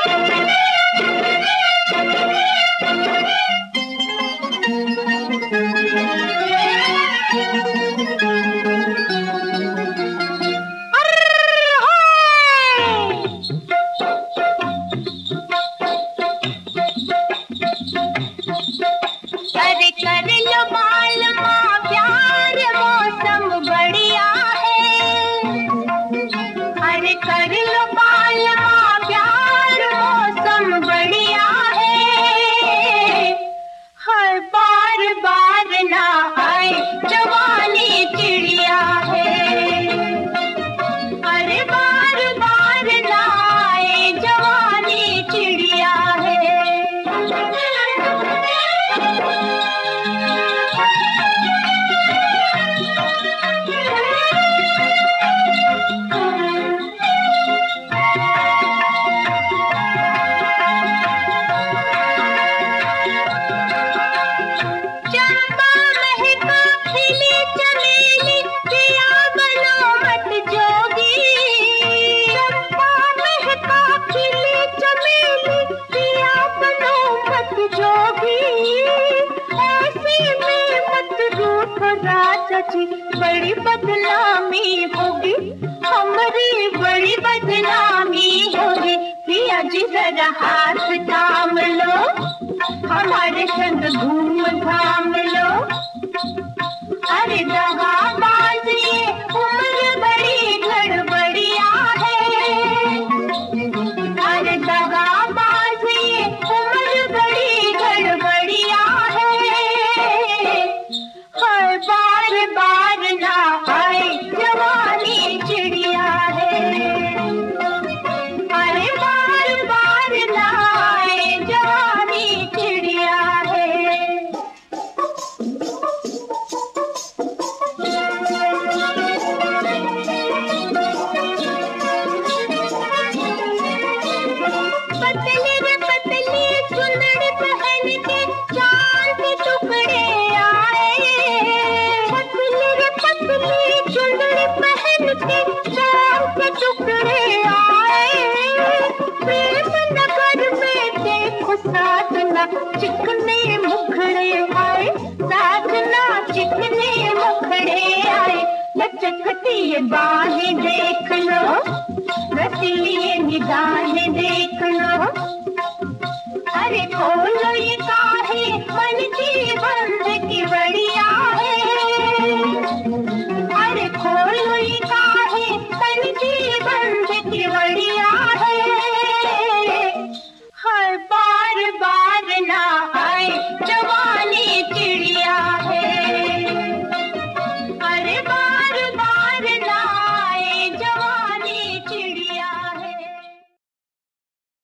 अरे कर लो मालूम प्यार मौसम बढ़िया है। अरे कर लो मालूम प्यार मौसम बढ़िया है। हर बार बार ना आए जवानी चिड़िया है। अरे बार बार ना आए जवानी चिड़िया है। चंपा महका खिली चमेली पिया बनो मत जोगी। चंपा महका खिली चमेली पिया बनो मत जोगी। ऐसे में मत रूठो राजा जी, बड़ी बदनामी होगी, हमारी बड़ी बदनामी होगी। पिया जी जरा हाथ थाम लो, हमारे संग घूम घाम लो। अरे दगाबाज ये उम्र बड़ी गड़बड़िया है। अरे दगाबाज ये उम्र बड़ी गड़बड़िया है। हर बार बार ना आए जवानी चिड़िया है। अरे बार बार ना आए जवानी चिड़िया है। पतली रे पतली चुनरी पहन के चांद के टुकड़े आए। पतली रे पतली चुनरी पहन के चांद के टुकड़े आए। प्रेम नगर में देखो साधना चिकने मुखड़े आए। साधना चिकने मुखड़े आए। लचकती ये बाहें देख लो, रसीली ये निगाहें